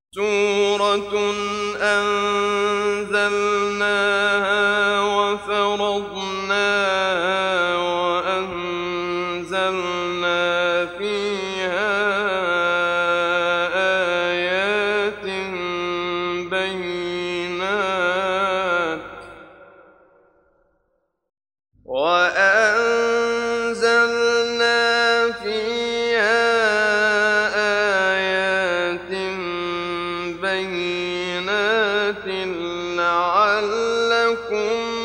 سورة أنزلناها وفرضناها وأنزلنا فيها آيات بينات لعلكم